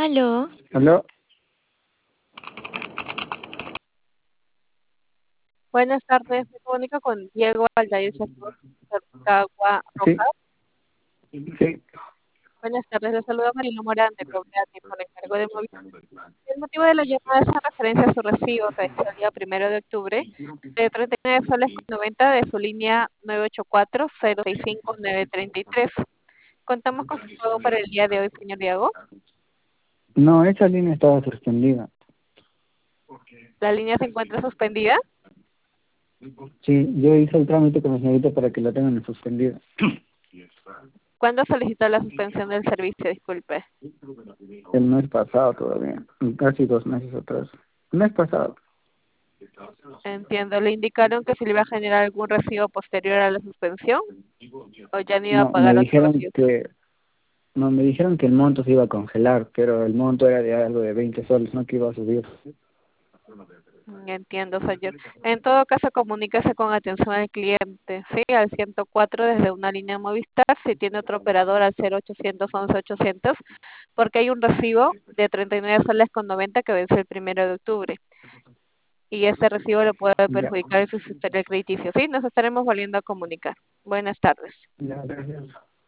Aló, Aló, Buenas tardes, me comunico con Diego Aldair Chacón, Cercagua sí, Rojas. sí, Buenas tardes, le saluda Marilo Morán de Cobrati por encargo de Movistar. El motivo de la llamada es en referencia a su recibo que venció el día 1 de octubre de 39 soles con 90 de su línea 984-065-933. Contamos con su pago para el día de hoy, señor Diego. no, esa línea estaba suspendida. La línea se encuentra suspendida. Sí, yo hice el trámite con la señorita para que la tengan suspendida. ¿Cuándo solicitó la suspensión del servicio? Disculpe. El mes pasado todavía, casi 2 meses atrás. El mes pasado. Entiendo. ¿Le indicaron que se le iba a generar algún recibo posterior a la suspensión o ya no iba a No, me pagar otro dijeron recibo? que, no, me dijeron que el monto se iba a congelar, pero el monto era de algo de 20 soles, no que iba a subir. Entiendo, señor. En todo caso, comuníquese con atención al cliente, ¿sí? Al 104 desde una línea Movistar, si tiene otro operador al 0800 11 800, porque hay un recibo de 39 soles con 90 que vence el 1 de octubre. Y ese recibo le puede Ya, perjudicar en su historial crediticio, ¿sí? Nos estaremos volviendo a comunicar. Buenas tardes. ya, gracias.